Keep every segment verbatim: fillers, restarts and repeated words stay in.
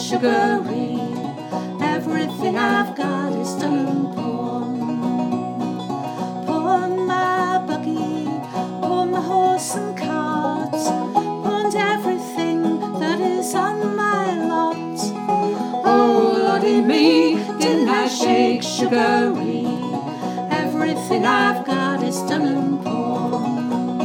sugary. Everything I've got is done and pawn. Pawn my buggy, pawn my horse and cart, pawned everything that is on my lot. Oh Lordy me, didn't I shake sugary? Everything I've got is done and pawn.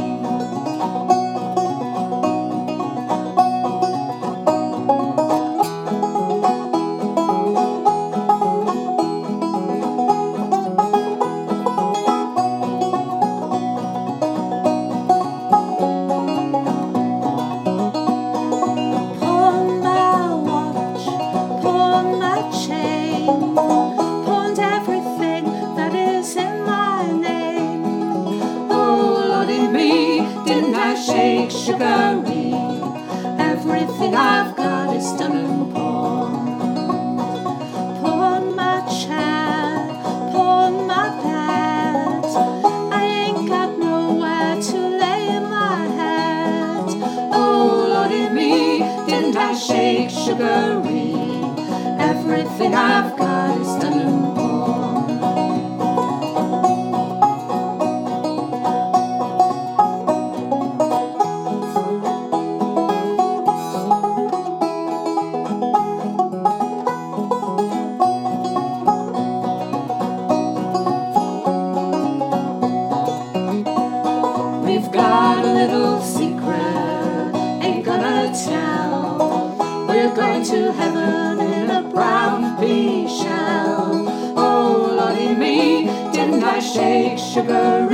Shake sugary, everything I've got is done and pawn. Pawn my chair, pawn my bed, I ain't got nowhere to lay my head. Oh Lordy me, didn't I shake sugary? Everything I've got is done and pawn. We've got a little secret, ain't gonna tell. We're going to heaven in a brown pea shell. Oh Lordy me, didn't I shake sugary?